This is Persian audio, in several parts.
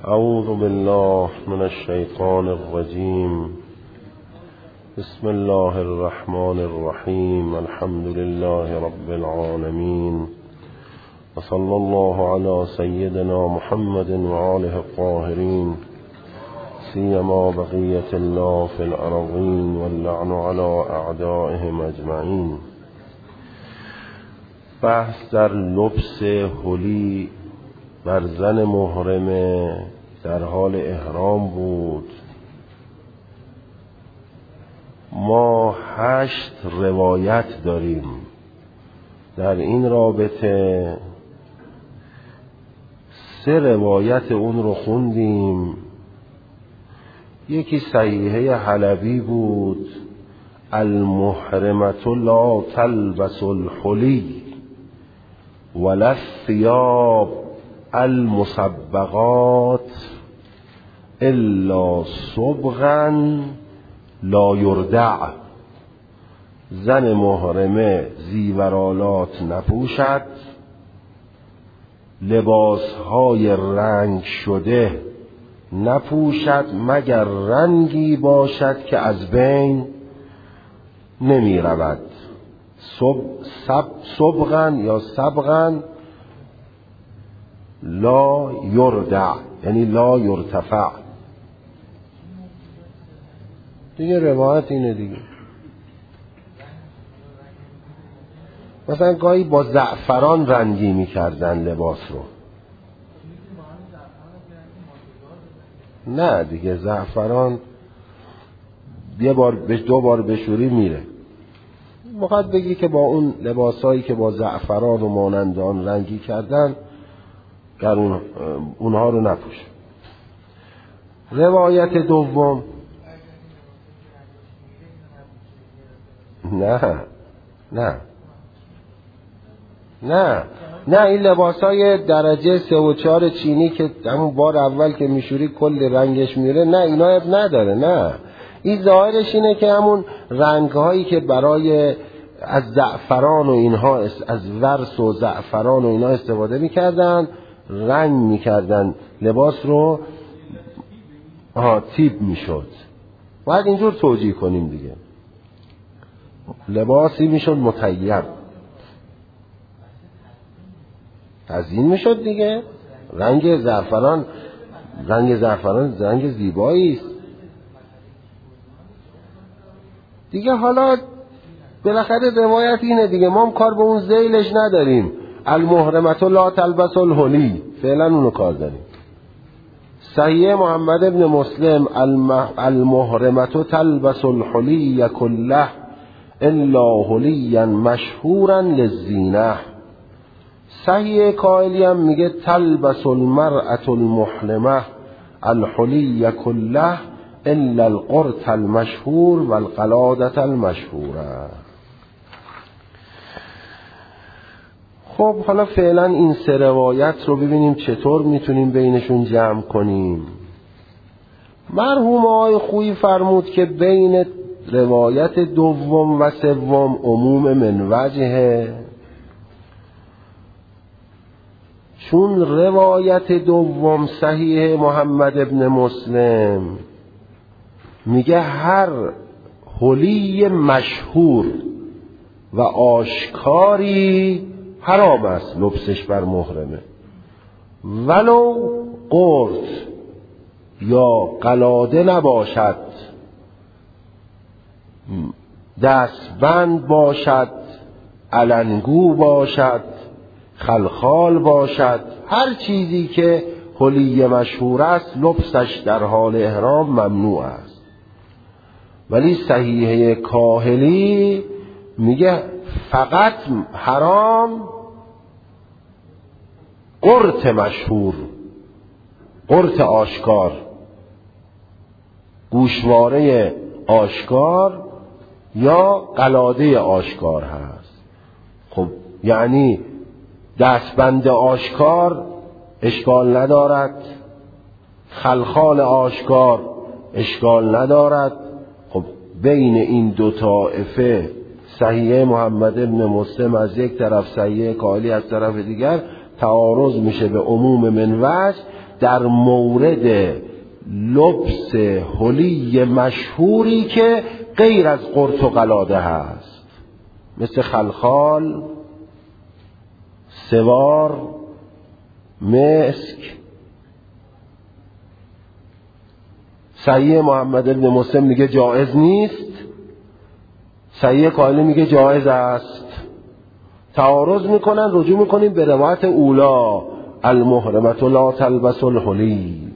اعوذ بالله من الشیطان الرجیم. بسم الله الرحمن الرحیم. الحمد لله رب العالمین و صلی الله علی سیدنا محمد و آله الطاهرین سیما بقیة الله فی الارضین واللعن علی اعدائهم اجمعین. بحث در لبس حلی بر زن محرمه در حال احرام بود. ما 8 روایت داریم در این رابطه. 3 روایت اون رو خوندیم. یکی صحیحه حلبی بود، المحرمة لا تلبس الحلی ولا الثياب المصبغات الا صبغا لا یردع. زن محرمه زیورالات نپوشد، لباسهای رنگ شده نپوشد مگر رنگی باشد که از بین نمی رود. صبغن یا صبغن لا یردع یعنی لا یرتفع. دیگه روایت اینه دیگه. مثلا گاهی با زعفران رنگی میکردن لباس رو. نه دیگه، زعفران یه بار 2 بار بشوری میره. میخواد بگی که با اون لباسایی که با زعفران و مانند آن رنگی کردن در اونها رو نپوش. روایت دوم، نه این لباسای درجه 3 و 4 چینی که همون بار اول که میشوری کل رنگش میره، نه اینا اب نداره. نه، این ظاهرش اینه که همون رنگهایی که برای از زعفران و اینها، از ورس و زعفران و اینا استفاده میکردن، رنگ میکردن لباس رو، تیب میشد. باید اینجور توجیه کنیم دیگه. لباسی میشد مطیب، تزیین میشد دیگه. رنگ زعفران رنگ زیبایی است دیگه. حالا بالاخره روایت اینه دیگه، ما هم کار به اون ذیلش نداریم. المحرمة لا تلبس الحلی، فعلا اونو کار داریم. صحیح محمد ابن مسلم، المحرمة تلبس الحلی كله الا حلیا مشهورا للزینه. صحیح کائلی هم میگه تلبس المرأة المحرمة الحلی كله الا القرط المشهور والقلادة المشهوره. خب حالا فعلا این 3 روایت رو ببینیم چطور میتونیم بینشون جمع کنیم. مرحوم آقای خویی فرمود که بین روایت دوم و سوم عموم من وجهه، چون روایت دوم صحیح محمد ابن مسلم میگه هر حلی مشهور و آشکاری حرام است لبسش بر محرمه، ولو قرط یا قلاده نباشد، دستبند باشد، علنگو باشد، خلخال باشد، هر چیزی که حلی مشهور است لبسش در حال احرام ممنوع است. ولی صحیحه کاهلی میگه فقط حرام قرط مشهور، قرط آشکار، گوشواره آشکار یا قلاده آشکار هست. خب یعنی دستبند آشکار اشکال ندارد، خلخال آشکار اشکال ندارد. خب بین این 2 طائفه صحیح محمد ابن مسلم از یک طرف، صحیح کالی از طرف دیگر، تعارض میشه به عموم من وجه در مورد لبس حلی مشهوری که غیر از قرط و قلاده هست، مثل خلخال، سوار، مسک. صحیح محمد ابن مسلم میگه جایز نیست، صحیح کاهلی میگه جایز است. تعارض میکنن، رجوع میکنیم به روایت اولا المحرمة لا تلبس الحلی.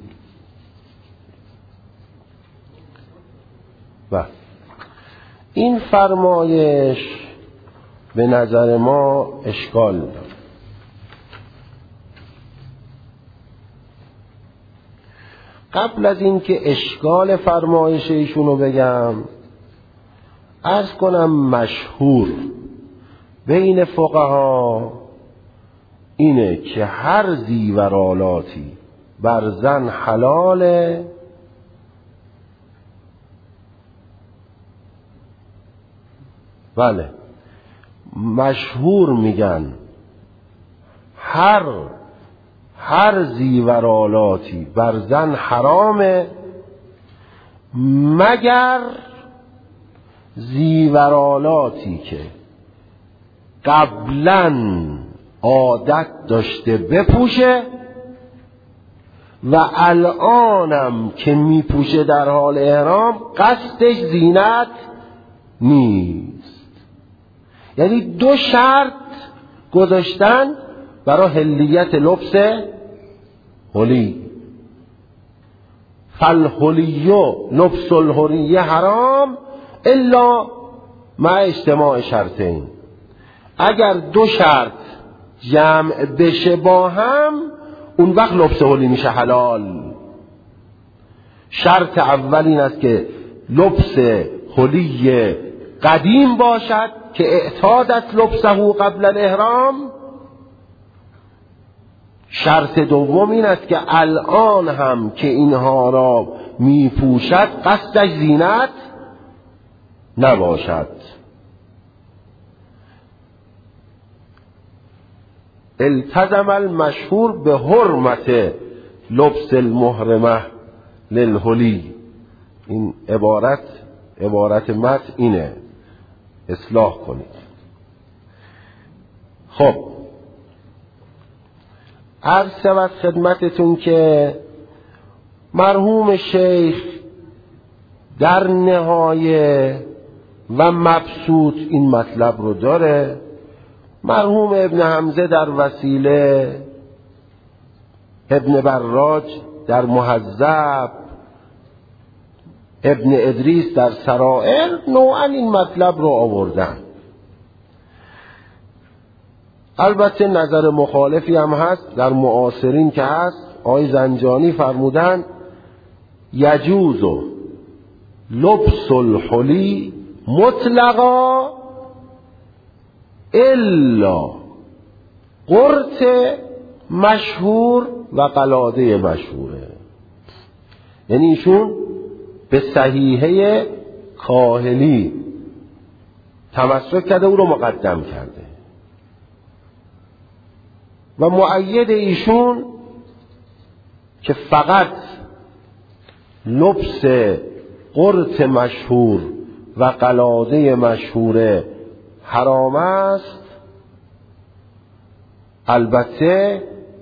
و این فرمایش به نظر ما اشکال داره. قبل از این که اشکال فرمایش ایشونو بگم، عرض کنم مشهور بین فقها اینه که هر زیورالاتی بر زن حلاله، بله مشهور میگن هر زیورالاتی بر زن حرامه مگر زیورالاتی که قبلاً عادت داشته بپوشه و الانم که میپوشه در حال احرام قصدش زینت نیست. یعنی دو شرط گذاشتن برای حلیت لبس حلی. فالحلی لبس الحلی حرام الا مع اجتماع شرطین. اگر دو شرط جمع بشه با هم، اون وقت لبس حلی میشه حلال. شرط اول این است که لبس حلی قدیم باشد که اعتادت لبسه قبل الاحرام. شرط دوم این است که الان هم که اینها را میپوشد قصدش زینت نباشد. التزم المشهور به حرمت لبس المحرمه للحلی. این عبارت متن اینه، اصلاح کنید. خب عرض شود خدمتتون که مرحوم شیخ در نهایه و مبسوط این مطلب رو داره. مرحوم ابن حمزه در وسیله، ابن براج در مهذب، ابن ادریس در سرائر نوعا این مطلب رو آوردن. البته نظر مخالفی هم هست در معاصرین که هست. آقای زنجانی فرمودن یجوز لبس الحلی مطلقا الا قرط مشهور و قلاده مشهوره. یعنی ایشون به صحیحه کاهلی تمسک کرده، او رو مقدم کرده و مؤید ایشون که فقط لبس قرط مشهور و قلاده مشهور حرام است. البته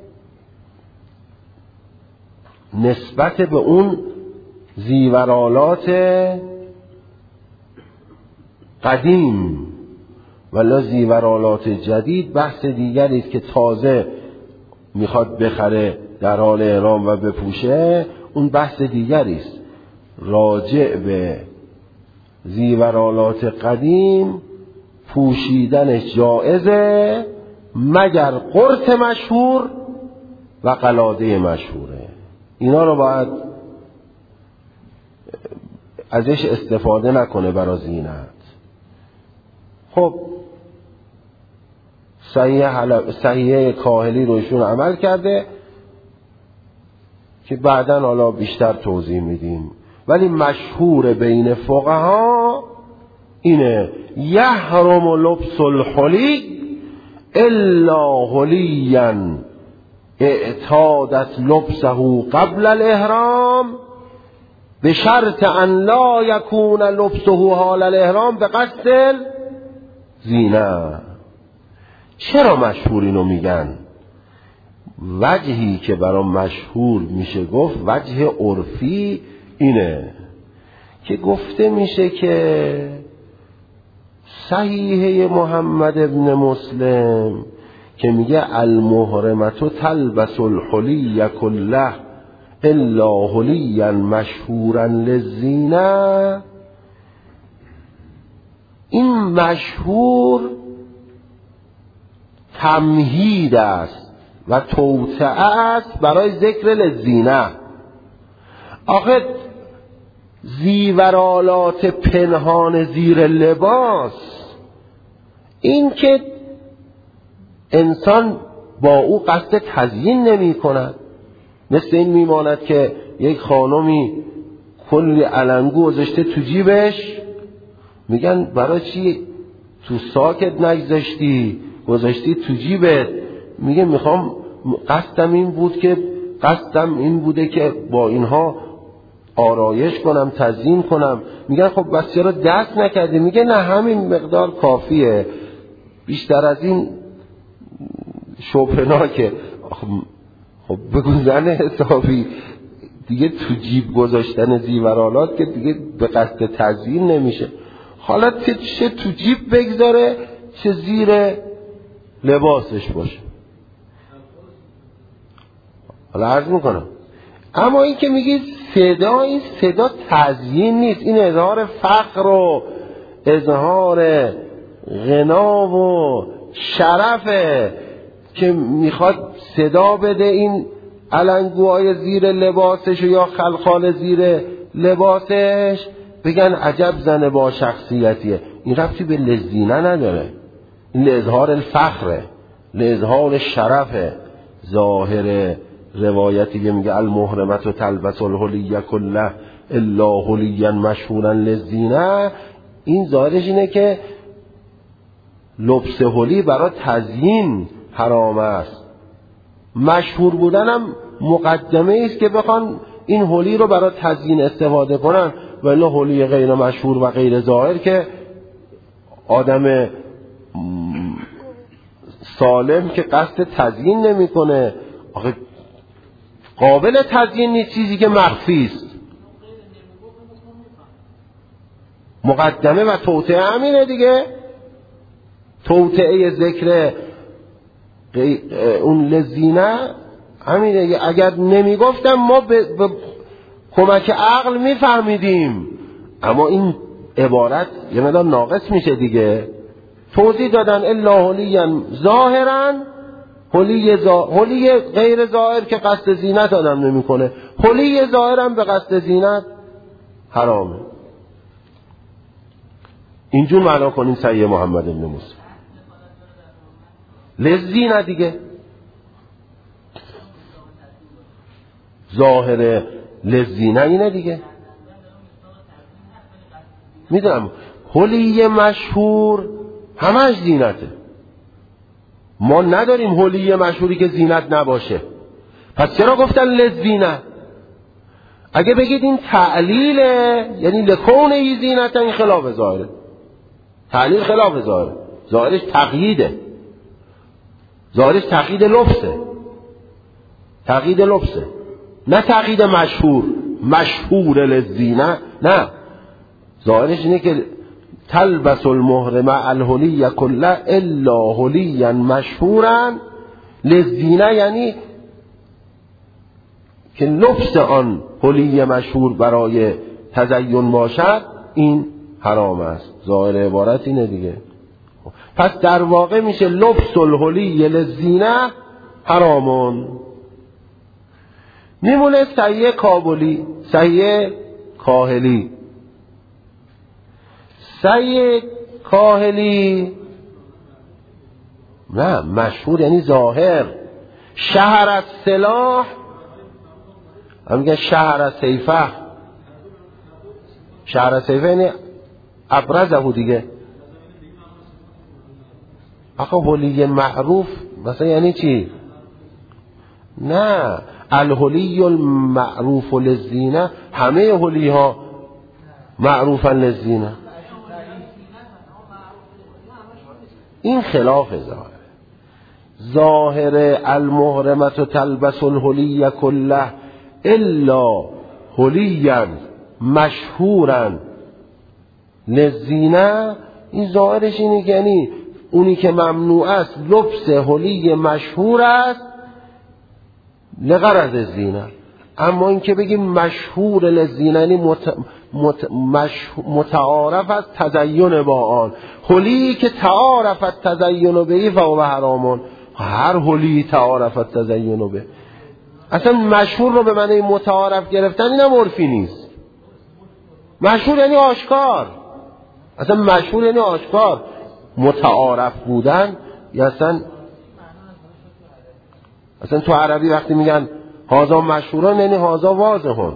نسبت به اون زیورالات قدیم، ولی زیورالات جدید بحث دیگری است که تازه میخواد بخره در حال احرام و بپوشه، اون بحث دیگری است. راجع به زیورالات قدیم پوشیدنش جائزه مگر قرط مشهور و قلاده مشهوره. اینا رو باید ازش استفاده نکنه برای زینت. خب صحیحه کاهلی روشون عمل کرده که بعداً حالا بیشتر توضیح میدیم، ولی مشهور بین فقها اینه یحرم لبس الحلی الا حلیا اعتادت لبسه قبل الاحرام به شرط ان لا یکون لبسه حال الاحرام به قصد زینه. چرا مشهور اینو میگن؟ وجهی که برای مشهور میشه گفت وجه عرفی اینه که گفته میشه که صحیحه محمد ابن مسلم که میگه المحرمت تلبس الحلی کله الا حلیا مشهورا للزینه، این مشهور تمهید است و توطئه است برای ذکر للزینه. آخه زیورالات پنهان زیر لباس، این که انسان با او قصد تزیین نمی کند. مثل این میماند که یک خانمی کلی علنگو گذاشته تو جیبش، میگن برای چی تو ساکت نگذاشتی گذاشتی تو جیبت؟ میگه میخوام قصدم این بوده که با اینها آرایش کنم، تزیین کنم. میگن خب بس چرا دست نکردی؟ میگه نه همین مقدار کافیه، بیشتر از این شبهناکه. خب بگو زن حسابی دیگه تو جیب گذاشتن زیورالات که دیگه به قصد تزیین نمیشه. حالا چه تو جیب بگذاره چه زیر لباسش باشه. حالا عرض میکنم، اما این که میگی صدا، این صدا تزیین نیست، این اظهار فقر و اظهار غنا و شرفه که میخواد صدا بده این علنگوهای زیر لباسش یا خلخال زیر لباسش، بگن عجب زن با شخصیتیه. این ربطی به لزینه نداره، این لإظهار الفخره، لإظهار شرفه. ظاهر روایتی که میگه المحرمت و تلبس الحلی کله الا حلیا مشهورا للزینه، این ظاهرش اینه که لبس حلی برای تزیین حرام است. مشهور بودنم مقدمه است که بخوان این حلی رو برای تزیین استفاده کنن، ولی حلی غیر مشهور و غیر ظاهر که آدم سالم که قصد تزیین نمیکنه. آخه قابل تزیین نیست چیزی که مخفی است. مقدمه و توطئه همینه دیگه. توطئه ذکر اون لزینه همینه. اگر نمیگفتم ما به کمک عقل میفهمیدیم، اما این عبارت یه مقدار ناقص میشه دیگه. توضیح دادن الا حلیا ظاهرا، حلی غیر ظاهر که قصد زینت آدم نمیکنه، حلی ظاهرا به قصد زینت حرامه. اینجور معنا کنیم صحیح محمد بن مسلم لزینه دیگه. ظاهر لزینه اینه دیگه. میدونم حلی مشهور همش زینته، ما نداریم حلی مشهوری که زینت نباشه. پس چرا گفتن لزینه؟ اگه بگید این تعلیله، یعنی لکونه زینت، این خلاف ظاهره. تعلیل خلاف ظاهره، ظاهرش تقییده، ظاهرش تقیید لبسه، تقیید لبسه، نه تقیید مشهور لزینه. نه، ظاهرش اینه که تلبس المحرمه الحلی کله الا حلیا مشهورا لزینه، یعنی که لبس آن حلی مشهور برای تزین باشد، این حرام است. ظاهر عبارت اینه دیگه. پس در واقع میشه لبس الحلی لزینه حرامون. میمونه صحیح کابلی، صحیح کاهلی. صحیح کاهلی نه، مشهور یعنی ظاهر. شهر از سلاح هم میگن شهر از سیفه. شهر از سیفه یعنی ابرزه دیگه. آخه حلی معروف مثلا یعنی چی؟ نه، الحلی المعروف للزینه، همه حلی ها معروفا للزینه. این خلاف ظاهر المحرمه تلبس الحلی كله الا حلیا مشهورا للزینه. این ظاهرش اینه که یعنی اونی که ممنوع است لبس حلی مشهور است لغرض الزینه. اما این که بگیم مشهور للزینه یعنی متعارف از تزین با آن. حلی که تعارف از تزین بهی فهو حرامون. هر حلی تعارف از تزین به، اصلا مشهور رو به معنی متعارف گرفتن اینم عرفی نیست. مشهور یعنی آشکار، اصلا مشهور یعنی آشکار. متعارف بودن یا اصلا تو عربی وقتی میگن هازا مشهوران یعنی هازا واضحون.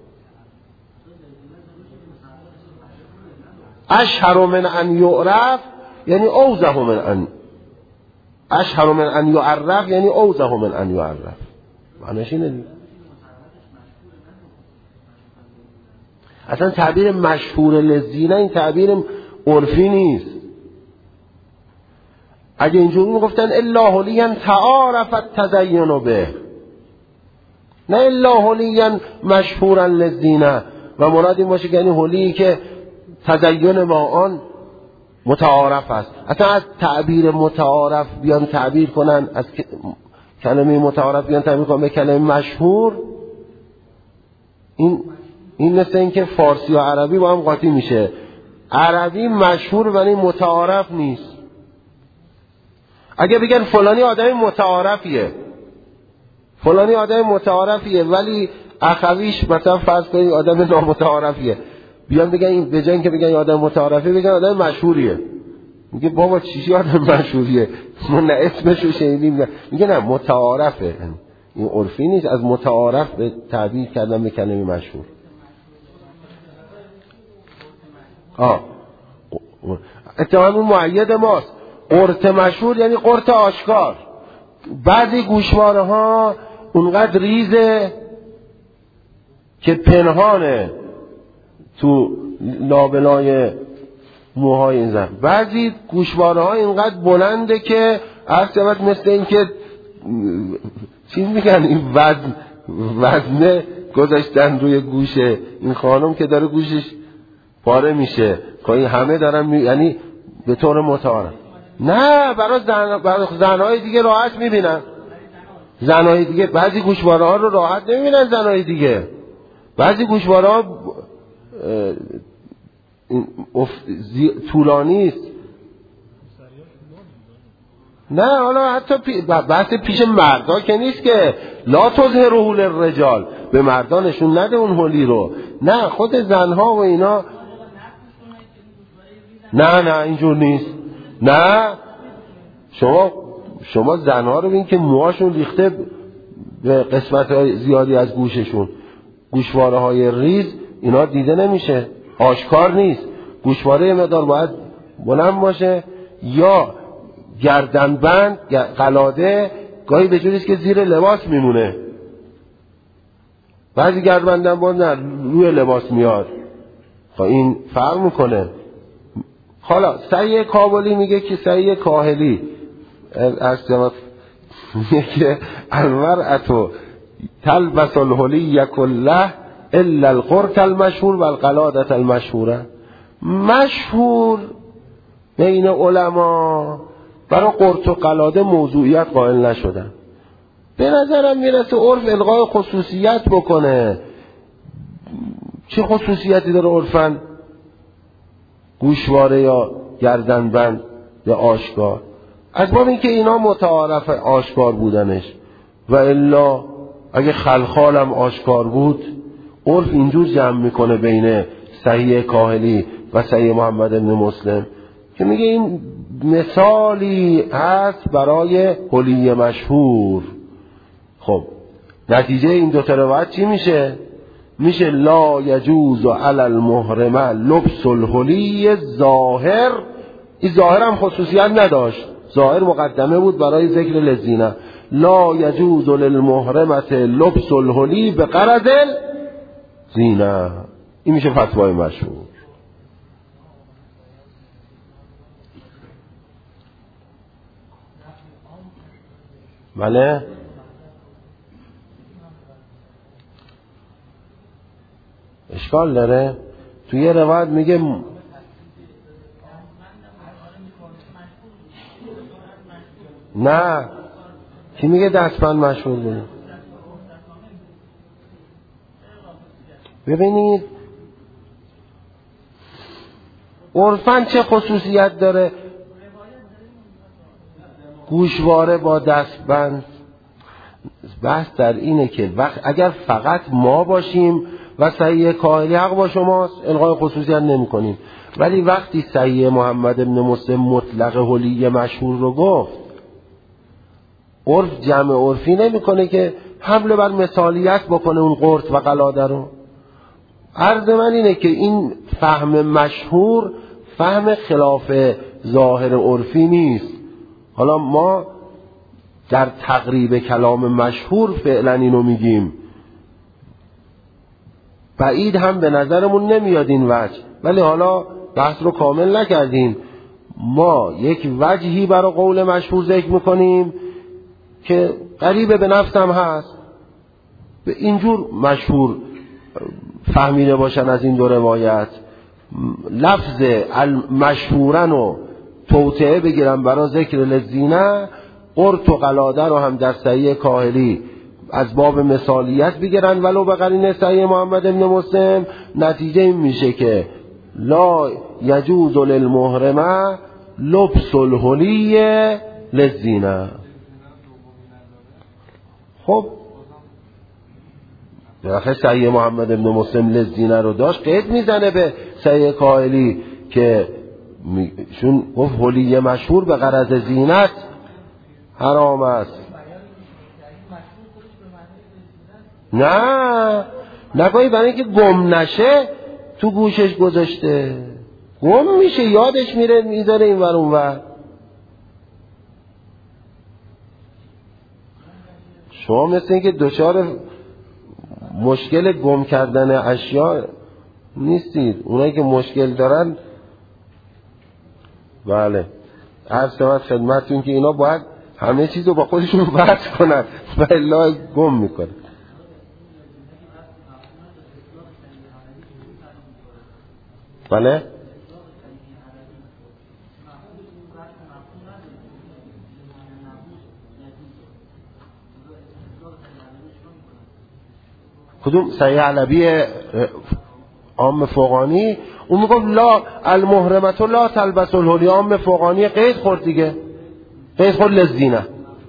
اشهر من ان یعرف یعنی اوضح من ان، اشهر من ان یعرف یعنی اوضح من ان یعرف. معنیش اینه دیگه. اصلا تعبیر مشهور للزینه این تعبیر عرفی نیست. اگه اینجوری میگفتن الا حلیا تعارف التزین به، نه الا حلیا مشهورا للزینه، و مراد این باشه که یعنی حلی که تزین با آن متعارف است. اصلا از تعبیر متعارف بیان تعبیر کنن، از کلمه متعارف بیان تعبیر کنن به کلمه مشهور، این مثل این که فارسی و عربی با هم قاطی میشه. عربی مشهور ولی متعارف نیست. اگه بگن فلانی آدم متعارفیه، فلانی آدم متعارفیه ولی اخویش مثلا فرض کنید آدم نامتعارفیه، بیان بگن این به جای اینکه بگن آدم متعارفیه بگن آدم مشهوریه. میگه بابا چیزی آدم مشهوریه، ما نه اسمشو شنیدیم. میگه نه متعارفه، این عرفی نیست. از متعارف به تعبیر کردن به کلمه مشهور. اتهام معید ماست. قرط مشهور یعنی قرط آشکار. بعضی گوشواره ها اونقدر ریزه که پنهانه تو لابلای موهای این زن. بعضی گوشواره ها اینقدر بلنده که اصلا مثل این که چیز میگن این وزنه گذاشتن روی گوشه این خانم که داره گوشش پاره میشه. این همه دارن یعنی به طور متعارف. نه برای زنهای دیگه راحت میبینن. زنهای دیگه بعضی گوشواره ها رو راحت نمیبینن. زنهای دیگه بعضی گوشواره ها طولانی است. نه حالا حتی بحث پیش مردا که نیست که لا تظهروا للرجال، به مردا نشون نده اون هولی رو. نه خود زنها و اینا. نه اینجور نیست. نه شما زنها رو ببین که موهاشون ریخته به قسمت زیادی از گوششون. گوشواره های ریز اینا دیده نمیشه، آشکار نیست. گوشواره مقدار باید بلند باشه یا گردنبند قلاده، گاهی به جوریست که زیر لباس میمونه. بعضی گردنبند نه روی لباس میاد. این فرق میکنه. حالا سعی کابلی میگه که سعی کاهلی از جماعت میگه که المرأة تلبس الحلی كله الا القرط المشهور والقلادة المشهوره. مشهور بین علما برای قرط و قلاده موضوعیت قائل نشدن. به نظرم میرسه عرف الغای خصوصیت بکنه. چه خصوصیتی داره عرفاً؟ گوشواره یا گردنبند یا آشکار، از باب اینکه اینا متعارف آشکار بودنش. و الا اگه خلخالم آشکار بود عرف اینجور جمع میکنه بین صحیح کاهلی و صحیح محمد بن مسلم که میگه این مثالی هست برای حلی مشهور. خب نتیجه این دو تا روایت چی میشه؟ میشه لا یجوز علی المحرمه لبس الحلی ظاهر. این ظاهر هم خصوصیت نداشت، ظاهر مقدمه بود برای ذکر لزینه. لا یجوز للمحرمة لبس الحلی به غرض زینه. این میشه فتوای مشهور. بله اشکال داره. توی یه روایت میگه نه، کی میگه دستبند مشهور بوده؟ ببینید عرفاً چه خصوصیت داره گوشواره با دستبند؟ بحث در اینه که اگر فقط ما باشیم و صحیح کاهلی حق با شماست الغای خصوصیت نمی کنیم، ولی وقتی صحیح محمد ابن مسلم مطلق حلی مشهور رو گفت، عرف جمع عرفی نمی کنه که حمله بر مثالیت بکنه اون قرط و قلاده رو. عرض من اینه که این فهم مشهور فهم خلاف ظاهر عرفی نیست. حالا ما در تقریب کلام مشهور فعلا اینو میگیم، بعید هم به نظرمون نمیاد این وجه، ولی حالا بحث رو کامل نکردیم. ما یک وجهی برای قول مشهور ذکر میکنیم که قریب به نفسم هست، به اینجور مشهور فهمیده باشن از این دو روایت. لفظ مشهورن و توطئه بگیرن برای ذکر لزینه، قرط و قلاده رو هم در صحیح کاهلی از باب مثالیت بگیرن ولو به قرینه صحیح محمد ابن مسلم. نتیجه این میشه که لا یجوز للمحرمه لبس الحلی للزینه. خب بالاخره صحیح محمد ابن مسلم لزینه رو داشت، قید میزنه به صحیح کاهلی که چون گفت حلی مشهور به غرض زینت حرام است. نه نگاهی برای اینکه گم نشه تو گوشش گذاشته، گم میشه یادش میره میذاره این ور اون ور. شما مثل اینکه دچار مشکل گم کردن اشیاء نیستید، اونایی که مشکل دارن بله عرض شود خدمتتون که اینا باید همه چیز رو با خودشون وصل کنن و الا گم میکنن. بله کدوم صحیح علوی عام فوقانی؟ اون میگفت لا المحرمت لا تلبس الحلی. عام فوقانی قید خورد دیگه، قید خورد لزینه.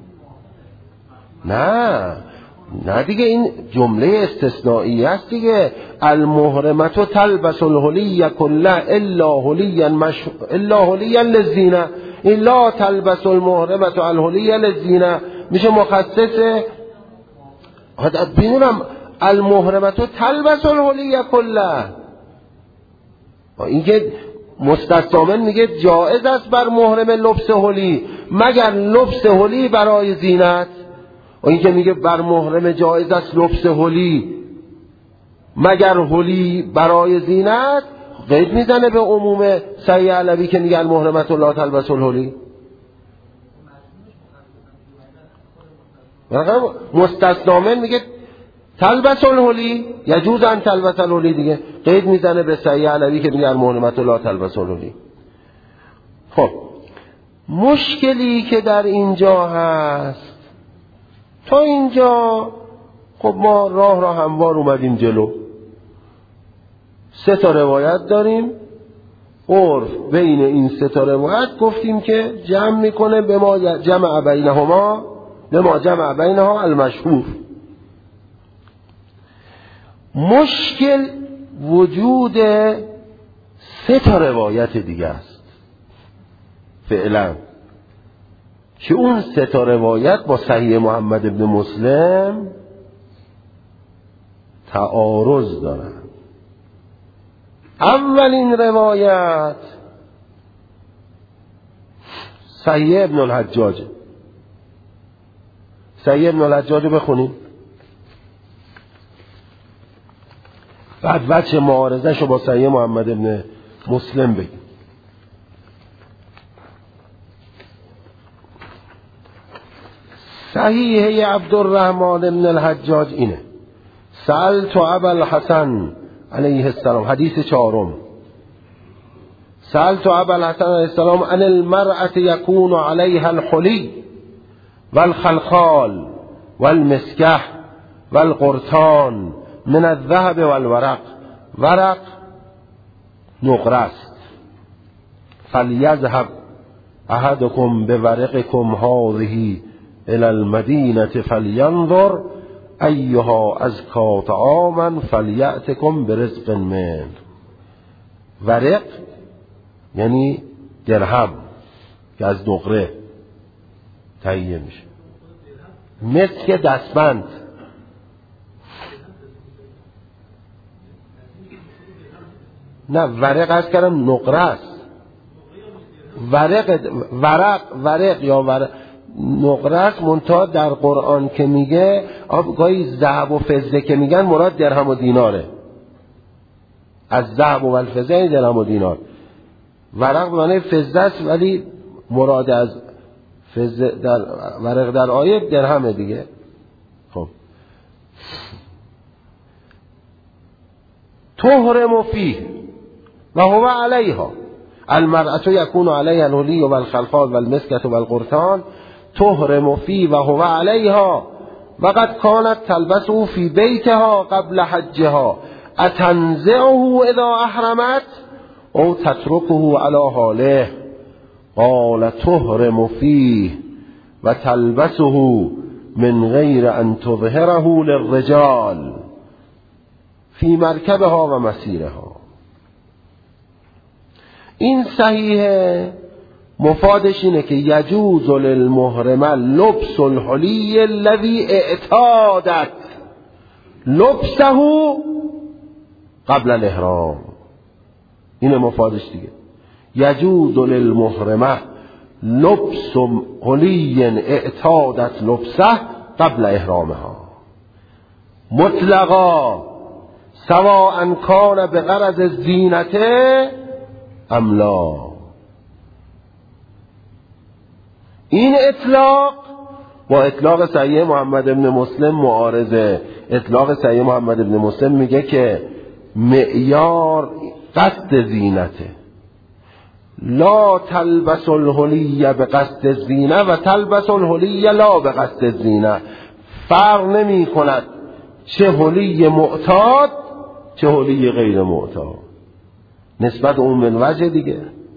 نه دیگه این جمله استثنایی است دیگه. المحرمت تلبس الحلی کله الا حلیا للزینه. این لا تلبس المحرمت الحلی للزینه میشه مخصص. ببینم المحرمت تلبس الحلی کله، این که مستثامن میگه جائز است بر محرم لبس حلی مگر لبس حلی برای زینت، و این که میگه بر محرم جائز است لبس حلی مگر حلی برای زینت، قید میزنه به عموم صحیح علوی که میگه المحرمت لا تلبس الحلی. مستثامن میگه تلبس الحلی یجوز ان تلبس الحلی دیگه، قید میزنه به صحیح علوی که میگه المحرمت لا تلبس الحلی. خب مشکلی که در اینجا هست، تا اینجا خب ما راه هموار اومدیم جلو، 3 روایت داریم، عرف بین این 3 روایت گفتیم که جمع میکنه به ما جمع بینها المشهور. مشکل وجود 3 روایت دیگه است فعلا که اون 3 روایت با صحیح محمد ابن مسلم تعارض دارن. اولین روایت صحیح ابن الحجاج، صحیح ابن الحجاج بخونیم، بعد وجه معارضه شو با صحیح محمد ابن مسلم بگیم. صحیح عبدالرحمن ابن الحجاج اینه: سألت ابا الحسن علیه السلام، حدیث چهارم، سألت ابا الحسن علیه السلام ان المرأة يكون عليها الحلي والخلخال والمسكح والقرطان من الذهب والورق. ورق نقره است. فلیذهب احدكم بورقكم هذه الى المدینة فلینظر ایها ازکا طعاما فلیأتکم برزق من. ورق یعنی درهم که از نقره تهیه میشه. مسک دستبند، نه ورق از کردم نقره است. ورق یا ورق نقره است. منتها در قرآن که میگه گاهی ذهب و فضه که میگن مراد درهم و دیناره. از ذهب و الفضه یعنی درهم و دینار. ورق به معنی فضه است ولی مراد از فضه در ورق در آیه درهم دیگه. خب تحرم فیه و هو علیها المرأة یکون علیها الحلی و الخلخال و المسکة و القرطان تحرم فیه و هو علیها وقد کانت تلبسه فی بیتها قبل حجها اتنزعه اذا احرمت او تتركه علی حاله. قال تحرم فیه و تلبسه من غیر ان تظهره للرجال فی مرکبها و مسیرها. این صحیحه. مفادش اینه که یجوز للمحرم لبس الحلی الذی اعتادت لبسه قبل الاحرام. اینه مفادش دیگه. یجوز للمحرم لبس حلی اعتادت لبسه قبل احرامها مطلقا سواء کان بغرض الزینت ام لا. این اطلاق با اطلاق صحیح محمد ابن مسلم معارضه. اطلاق صحیح محمد ابن مسلم میگه که معیار قصد زینته. لا تلبس الحلی بقصد الزینه و تلبس الحلی لا بقصد الزینه. فرق نمی کند چه حلی معتاد چه حلی غیر معتاد. نسبت اون من وجه دیگه.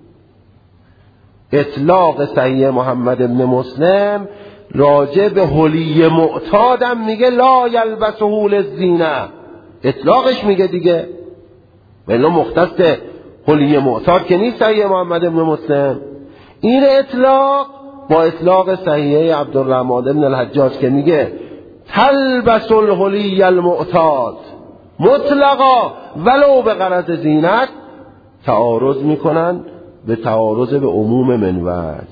اطلاق صحیح محمد ابن مسلم راجع به حلی معتادم میگه لا یلبسه للزینه. اطلاقش میگه دیگه، ولی مختص حلی معتاد که نیست صحیح محمد ابن مسلم. این اطلاق با اطلاق صحیح عبدالرحمن ابن الحجاج که میگه تلبس الحلی المعتاد مطلقا ولو به غرض زینت تعارض میکنن به تعارض به عموم من وجه.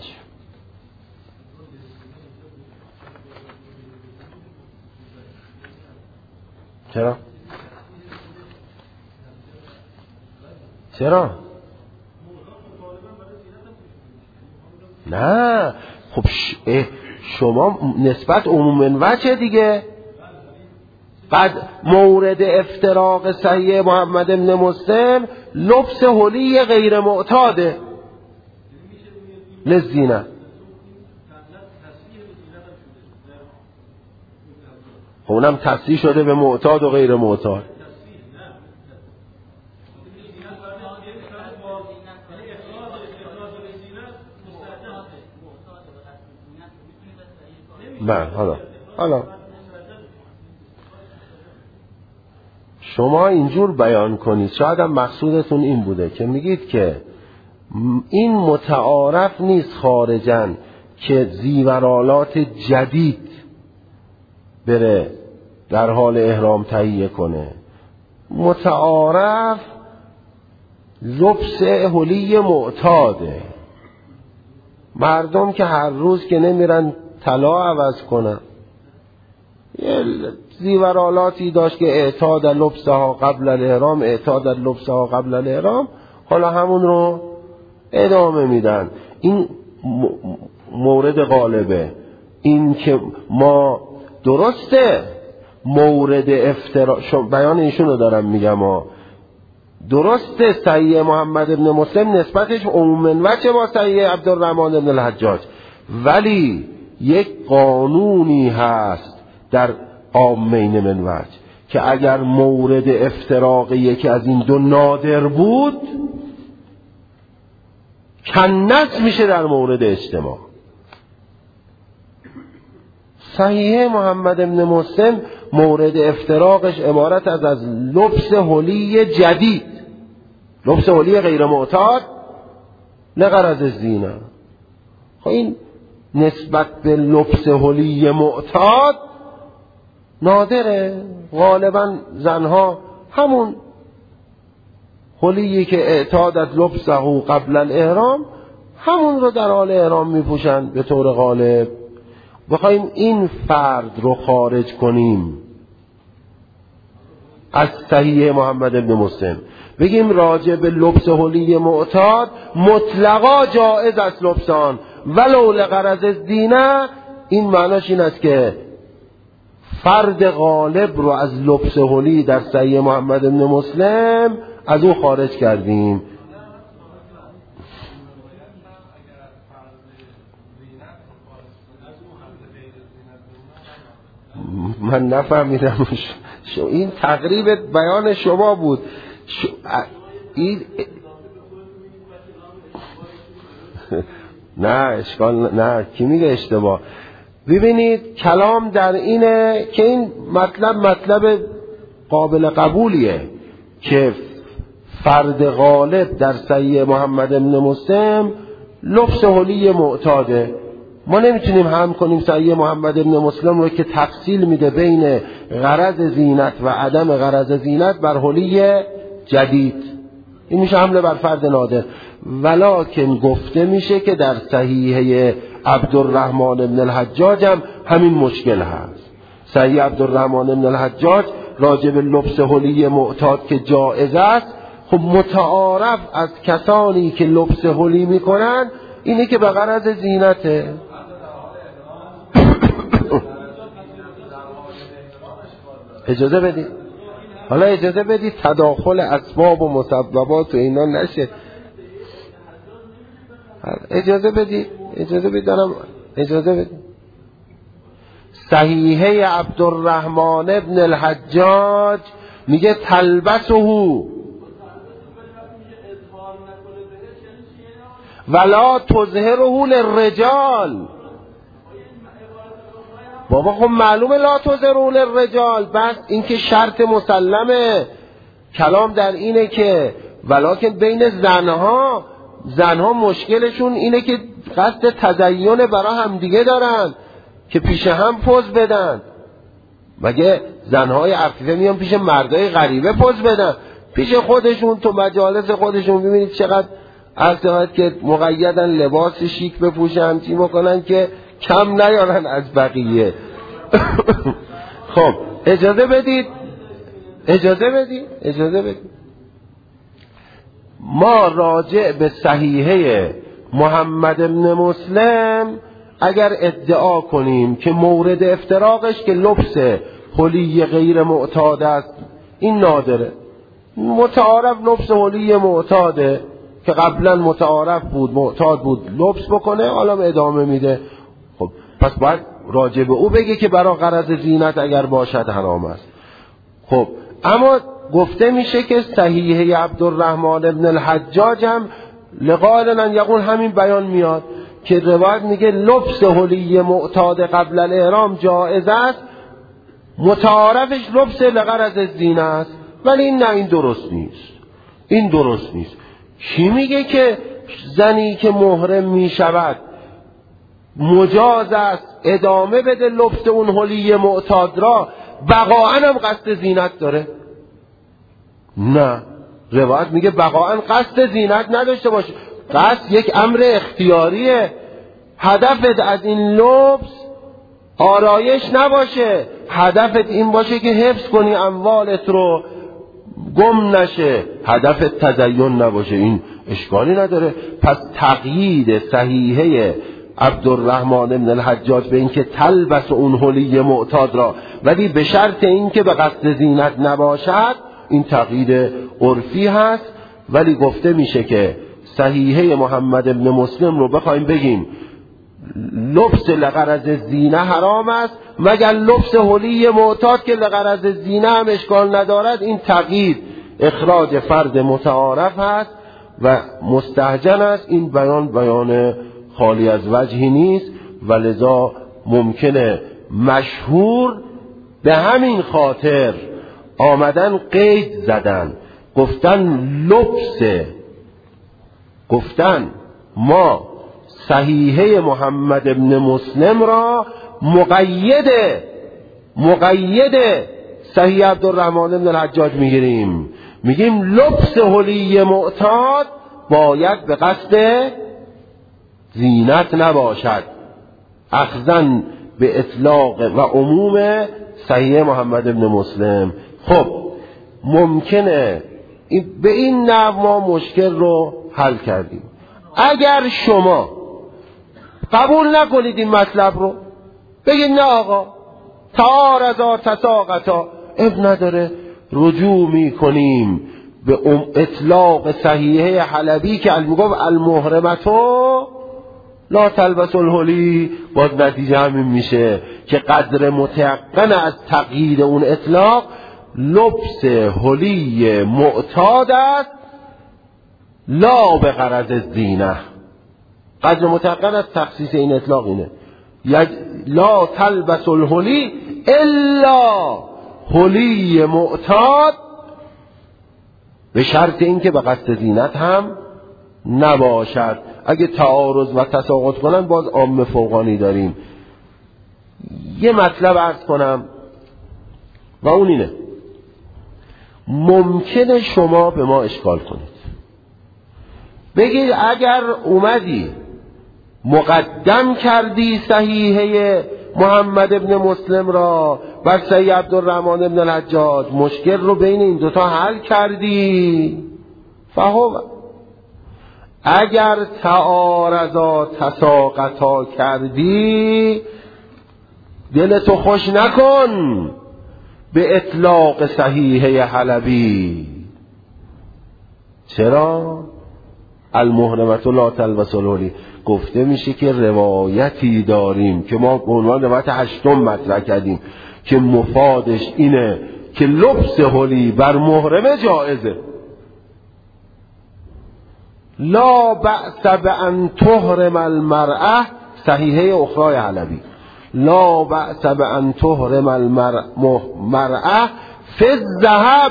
چرا؟ نه خب شما نسبت عموم من وجه دیگه. بعد مورد افتراق صحیح محمد ابن مسلم لبس حلی غیر معتاده للزینه. اونم تصحیح شده به معتاد و غیر معتاد. نه حالا شما اینجور بیان کنید، شاید هم مقصودتون این بوده که میگید که این متعارف نیست خارجاً که زیورالات جدید بره در حال احرام تهیه کنه. متعارف لبس حلی معتاده. مردم که هر روز که نمیرن طلا عوض کنن، زیورالاتی داشت که اعتاد لبسها قبل الاحرام، اعتاد لبسها قبل الاحرام، حالا همون رو ادامه میدن. این مورد غالبه. این که ما درسته مورد افترا، بیان ایشون رو دارم میگم، درسته صحیح محمد ابن مسلم نسبتش عموماً وجه با صحیح عبدالرحمن ابن الحجاج، ولی یک قانونی هست در عامین من وجه که اگر مورد افتراق یکی از این دو نادر بود کنس میشه در مورد اجتماع. صحیح محمد ابن مسلم مورد افتراقش عبارت از لبس حلی جدید، لبس حلی غیر معتاد لغرض الزینه. خب این نسبت به لبس حلی معتاد نادره. غالبا زنها همون حلیی که اعتادت لبسه قبل الاحرام همون رو در حال احرام میپوشن به طور غالب. بخوایم این فرد رو خارج کنیم از صحیح محمد ابن مسلم، بگیم راجع به لبس حلی معتاد مطلقا جائز است لبس آن ولو لغرض الزینه، این معناش این است که فرد غالب رو از لبس حلی در صحیح محمد ابن مسلم از او خارج کردیم. من نفهمیدم این تقریب بیان شما بود. این نه اشکال نه، کی میگه اشتباه؟ ببینید کلام در اینه که این مطلب قابل قبولیه که فرد غالب در صحیح محمد ابن مسلم لبس حلی معتاده. ما نمیتونیم هم کنیم صحیح محمد ابن مسلم رو که تفصیل میده بین غرض زینت و عدم غرض زینت بر حلی جدید، این میشه حمله بر فرد نادر. ولکن گفته میشه که در صحیح عبدالرحمن ابن الحجاج هم همین مشکل هست. صحیح عبدالرحمن ابن الحجاج راجع به لبس حلی معتاد که جائز است، خب متعارف از کسانی که لبس حلی میکنن اینه که به غرض زینته. اجازه بدید، حالا اجازه بدید تداخل اسباب و مسببات و اینا نشه. اجازه بدید اجازه بدید. صحیحه عبدالرحمن ابن الحجاج میگه تلبسه ولا تظهره للرجال. بابا خب معلومه لا تظهره للرجال، بس این که شرط مسلمه. کلام در اینه که ولکن بین زنها مشکلشون اینه که قصد تزیین برای همدیگه دارن که پیش هم پوز بدن. مگه زنهای عفیفه میان پیش مردای غریبه پوز بدن؟ پیش خودشون تو مجالس خودشون ببینید چقدر اصلاحات که مقیدن لباس شیک بپوشن، چی بکنن که کم نیارن از بقیه. خب اجازه بدید ما راجع به صحیحه محمد ابن مسلم اگر ادعا کنیم که مورد افتراقش که لبس حلی غیر معتاد است، این نادره. متعارف لبس حلی معتاده که قبلا متعارف بود، معتاد بود لبس بکنه، حالا ادامه میده. خب پس باید راجع به او بگه که برای غرض زینت اگر باشد حرام است. خب اما گفته میشه که صحیحه عبدالرحمن ابن الحجاج هم لقائلن یقول همین بیان میاد که روایت میگه لبس حلی معتاد قبل الاحرام جائز است، متعارفش لبس لغرض الزینه است. ولی این درست نیست. کی میگه که زنی که محرم میشود مجاز است ادامه بده لبس اون حلی معتاد را بقاعاً هم قصد زینت داره؟ نه، روایت میگه بقاعاً قصد زینت نداشته باشه، قصد یک امر اختیاریه. هدفت از این لبس آرایش نباشه، هدفت این باشه که حفظ کنی اموالت رو، گم نشه، هدفت تزین نباشه، این اشکالی نداره. پس تقیید صحیحه عبدالرحمن بن الحجاج به این که تلبس اون حلی معتاد را ولی به شرط این که به قصد زینت نباشد، این تقیید عرفی هست. ولی گفته میشه که صحیحه محمد بن مسلم رو بخوایم بگیم لبس لغرض زینه حرام است مگر لبس حلی معتاد که لغرض زینه هم اشکال ندارد، این تقیید اخراج فرد متعارف هست و مستهجن است. این بیان خالی از وجهی نیست و لذا ممکنه مشهور به همین خاطر آمدن قید زدن، گفتن ما صحیحه محمد ابن مسلم را مقید صحیح عبدالرحمن ابن الحجاج میگیریم، میگیم لبس حلی معتاد باید به قصد زینت نباشد، اخذن به اطلاق و عموم صحیح محمد ابن مسلم. خب ممکنه به این نحو ما مشکل رو حل کردیم. اگر شما قبول نکنید این مطلب رو، بگید نه آقا تعارضا تساقطا، اب نداره، رجوع میکنیم به اطلاق صحیحه حلبی که میگفت المحرمتو لا تلبس الحلی، باز نتیجه همین میشه که قدر متیقن از تقیید اون اطلاق لبس حلی معتاد است لا به غرض زینه. قدر متیقن از تخصیص این اطلاق اینه لا تلبس الحلی الا حلی معتاد، به شرط اینکه به قصد زینت هم نباشد. اگه تعارض و تساقط کنن باز عام فوقانی داریم. یه مطلب عرض کنم و اون اینه، ممکنه شما به ما اشکال کنید، بگید اگر اومدی مقدم کردی صحیحه محمد ابن مسلم را بر صحیح عبدالرحمن ابن الحجاج، مشکل رو بین این دوتا حل کردی، فهم. اگر تعارضا تساقطا کردی دلتو خوش نکن به اطلاق صحیحه حلبی. چرا؟ المحرمت لا تلبس الحلی. گفته میشه که روایتی داریم که ما به عنوان روایت 8 مطرح کردیم که مفادش اینه که لبس حلی بر محرمه جائزه. لا بأس بأن تحرم المرأة، صحیحه اخرای حلبی، لا بأس بأن تحرم المرأة فی الذهب،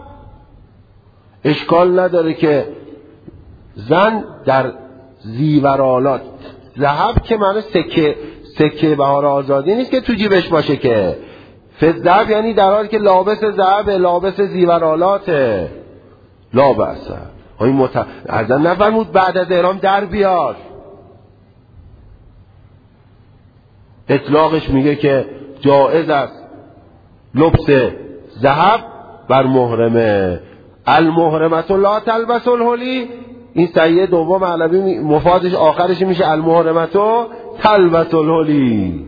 اشکال نداره که زن در زیورالات، ذهب که معنی سکه بهار آزادی نیست که تو جیبش باشه، که فی الذهب یعنی در حالی که لابس ذهب لابس زیورالاته، لا بأس. ازن نفرمود بعد از احرام در بیار، اطلاقش میگه که جائز است لبس ذهب بر محرمه. المحرمت لا تلبس الحلی، این صحیح دوم علوی مفادش آخرش میشه المحرمت تلبس الحلی.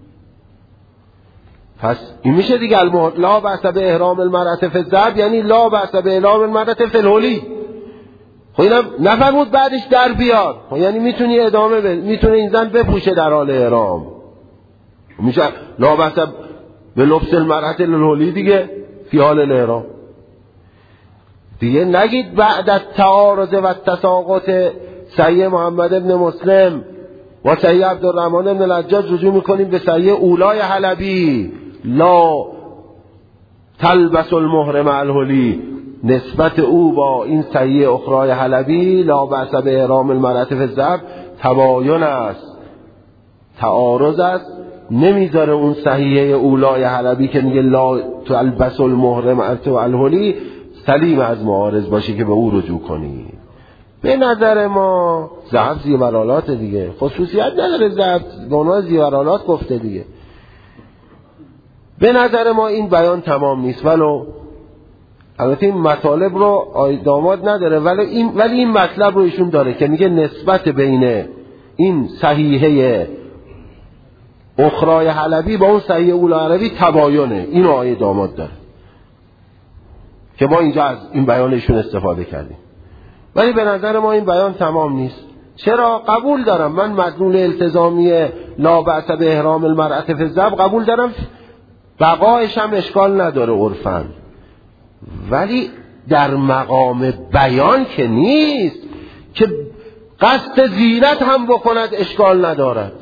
پس این میشه دیگه لا بأس به احرام المرأة فی الذهب یعنی لا بأس به احرام المرأة فی الحلی. خب اینم نفرمود بعدش در بیار، خب یعنی میتونی ادامه میتونه این زن بپوشه در حال احرام، میشه لا بأس به لبس المرأة الحلی دیگه فی حال الاحرام. دیگه نگید بعد از تعارض و تساقط صحیح محمد ابن مسلم و صحیح عبدالرحمن ابن الحجاج رجوع میکنیم به صحیح اولای حلبی لا تلبس المحرم الحلی، نسبت او با این صحیح اخرای حلبی لا بأس به احرام المرأة فی الذهب تباین است، تعارض است، نمیذاره اون صحیح اولای حلبی که میگه لا تلبس المحرم الحلی سلیم از معارض باشه که به او رجوع کنی. به نظر ما ذهب زیورالات دیگه، خصوصیت نداره ذهب به عنوان زیورالات گفته دیگه. به نظر ما این بیان تمام نیست، ولو البته این مطالب رو آقای داماد نداره، ولی این مطلب رو ایشون داره که میگه نسبت بین این صحیحه اخرای حلبی با اون صحیحه اولی حلبی تباینه. اینو آقای داماد داره که ما اینجا از این بیان ایشون استفاده کردیم، ولی به نظر ما این بیان تمام نیست. چرا؟ قبول دارم من مدلول التزامی لا بأس به احرام المرأة فی الذهب قبول دارم، بقایش هم اشکال نداره عرفاً، ولی در مقام بیان که نیست که قصد زینت هم بکند اشکال ندارد.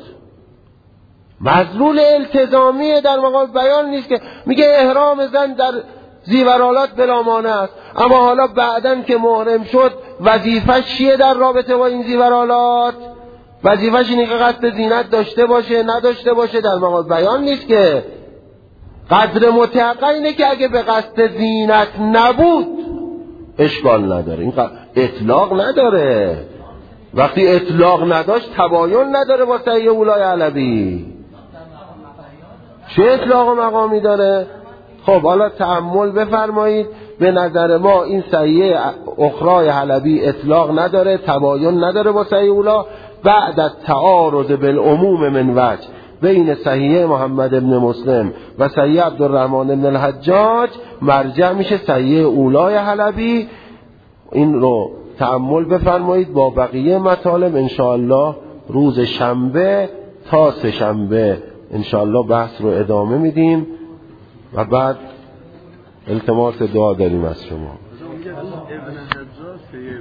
مدلول التزامی در مقام بیان نیست که میگه احرام زن در زیورالات بلا مانع است، اما حالا بعدن که محرم شد وظیفه‌ش چیه در رابطه با این زیورالات؟ وظیفه‌ش اینه که قصد زینت داشته باشه نداشته باشه، در مقام بیان نیست که. قدر متحقق اینه که اگه به قصد زینت نبود اشکال نداره، این اطلاق نداره. وقتی اطلاق نداشت تباین نداره با صحیح اولای علوی. چه اطلاق و مقامی داره؟ خب حالا تأمل بفرمایید. به نظر ما این صحیح اخرای حلبی اطلاق نداره، تباین نداره با صحیح اولا. بعد از تعارض بالعموم من وجه بین صحیح محمد ابن مسلم و صحیح عبدالرحمن ابن الحجاج مرجع میشه صحیح اولای حلبی. این رو تأمل بفرمایید. با بقیه مطالب انشاءالله روز شنبه تا سه شنبه انشاءالله بحث رو ادامه میدیم و بعد التماس دعا داریم از شما.